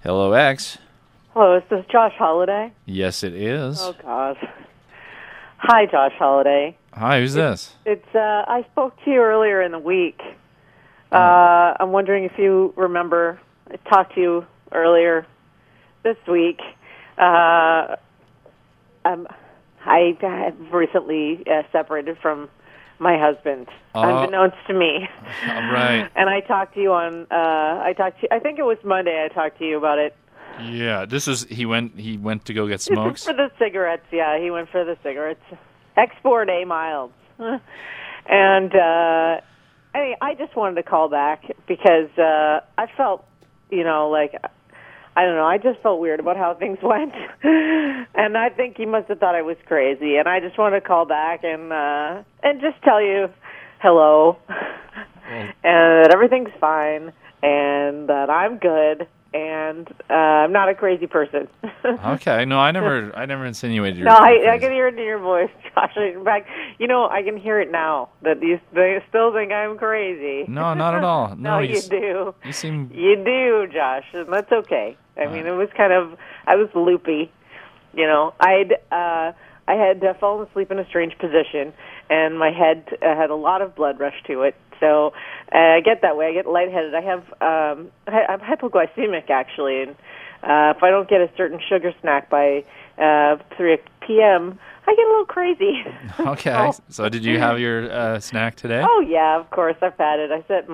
Hello, X. Hello, is this Josh Holiday? Yes, it is. Oh, God. Hi, Josh Holiday. Hi, who's this? I spoke to you earlier in the week. I'm wondering if you remember. I talked to you earlier this week. I have recently separated from my husband, unbeknownst to me. Right. And I talked to you on. I think it was Monday. I talked to you about it. Yeah, this is he went to go get smokes. For the cigarettes, yeah, he went for the cigarettes. Export A milds. And I just wanted to call back because I felt, I don't know, I just felt weird about how things went. And I think he must have thought I was crazy. And I just wanted to call back and just tell you hello, and that everything's fine, and that I'm good. And I'm not a crazy person. Okay, no, I never insinuated you. No, I can hear it in your voice, Josh. In fact, I can hear it now that they still think I'm crazy. No, not at all. No, you do. You do, Josh, and that's okay. I mean, it was I was loopy. I had fallen asleep in a strange position, and my head had a lot of blood rush to it. So I get that way. I get lightheaded. I'm hypoglycemic, actually, and if I don't get a certain sugar snack by 3 p.m., I get a little crazy. Okay. So did you have your snack today? Oh yeah, of course I've had it. I set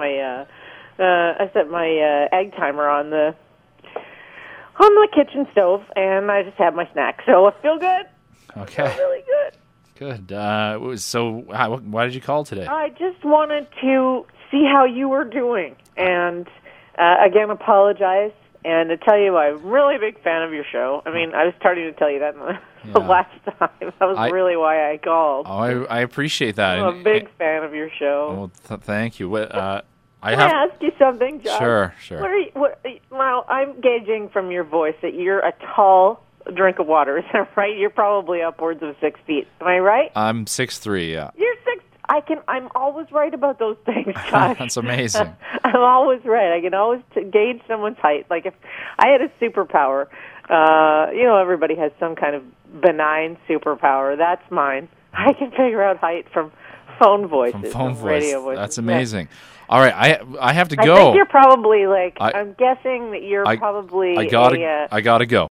my egg timer on the kitchen stove, and I just had my snack. So I feel good. Okay. I feel really good. Good. So why did you call today? I just wanted to see how you were doing, and again, apologize, and to tell you I'm really a big fan of your show. I mean, I was starting to tell you that the last time. That was really why I called. Oh, I appreciate that. I'm a big fan of your show. Well, thank you. Can I ask you something, Josh? Sure. Well, I'm gauging from your voice that you're a tall drink of water. Is that right? You're probably upwards of 6 feet. Am I right? I'm 6'3", yeah. You're 6. I'm always right about those things, Josh. That's amazing. I'm always right. I can always gauge someone's height. Like if I had a superpower, everybody has some kind of benign superpower. That's mine. I can figure out height from phone voices, radio voices. That's amazing. Yeah. All right, I have to go. I think you're probably I'm guessing that you're probably. I gotta go.